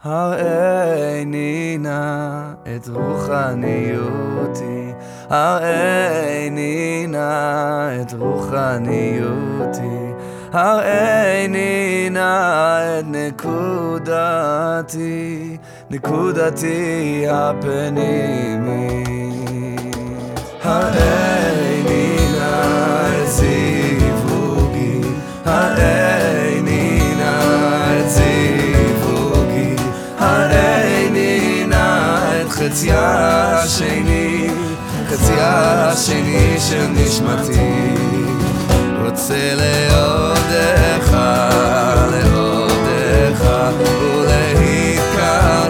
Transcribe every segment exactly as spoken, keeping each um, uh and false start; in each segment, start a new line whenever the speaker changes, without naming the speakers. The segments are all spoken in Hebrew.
הראיני נא את רוחניותי, הראיני נא את רוחניותי, הראיני נא את נקודתי, נקודתי הפנימית. הראיני נא את זיווגי, הראיני נא את זיווגי, הראיני נא את חציה השני, חציה השני של נשמתי. רוצה לאהודך, לאהודך ולהתקרב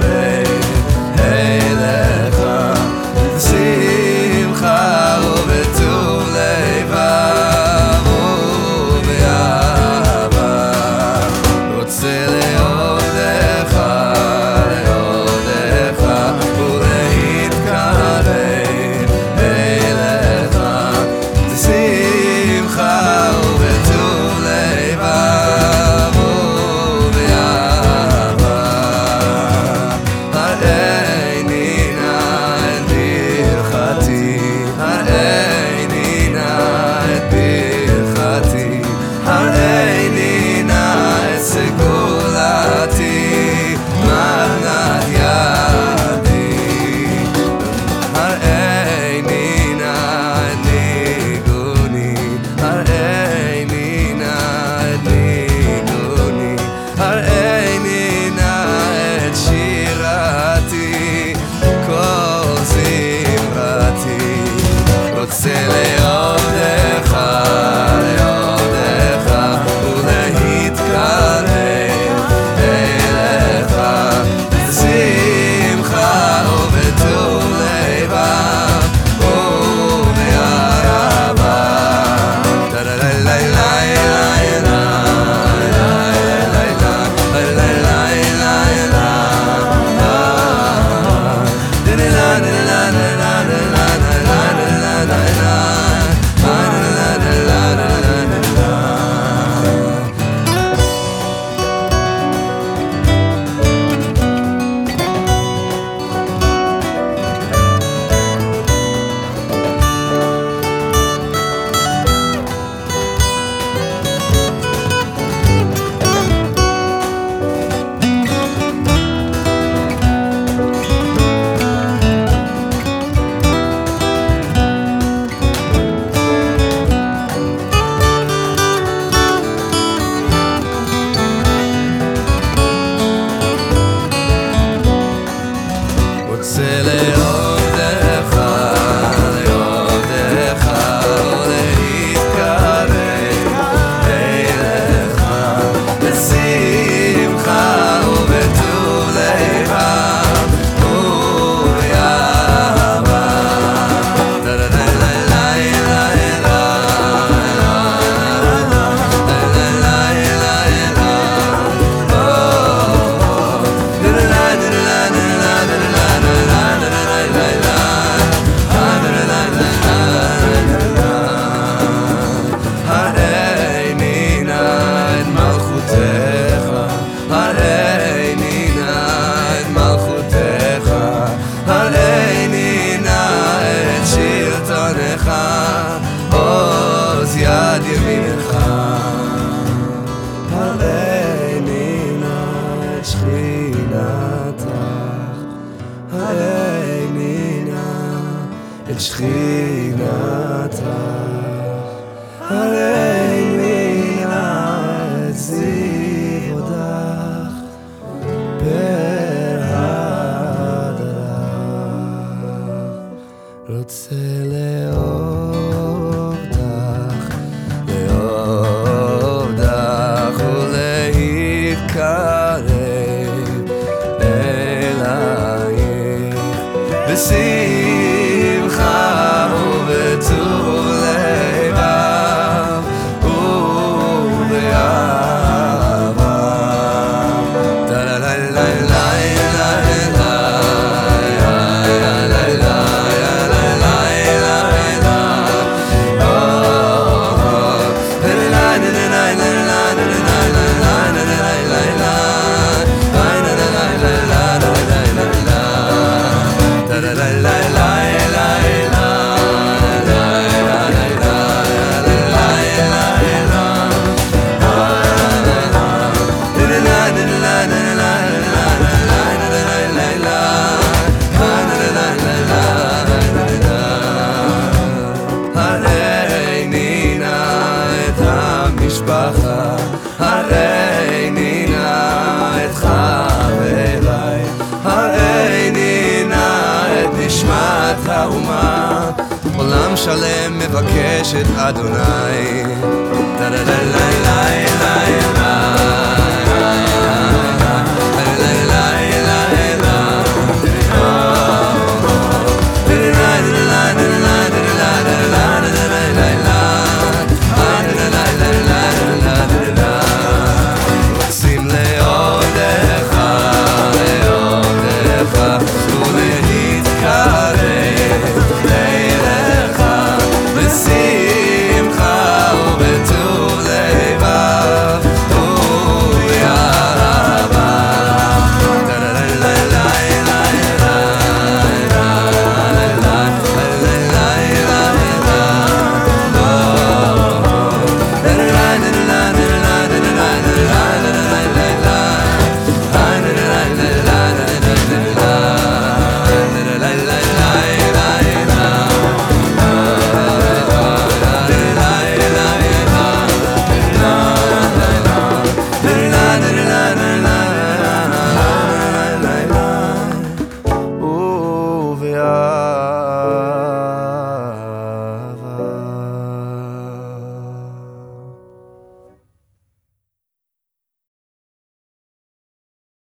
אליך בשמחה ובטוב לבב ובאהבה. רוצה לאהודך, לאהודך ולהתקרב אליך בשמחה עוז יד ימינך. הראיני נא את שכינתך, הראיני נא את שכינתך, הראיני נא את זיוודך בהדרך. רוצה לאהוב דך, לאהוב דך ולהתקרב אלייך בשמחה ובטוב לבב ובאהבה. La la la la la la la la la la la la la la la la la la la la מקדש את אדוני. לה לה לה לה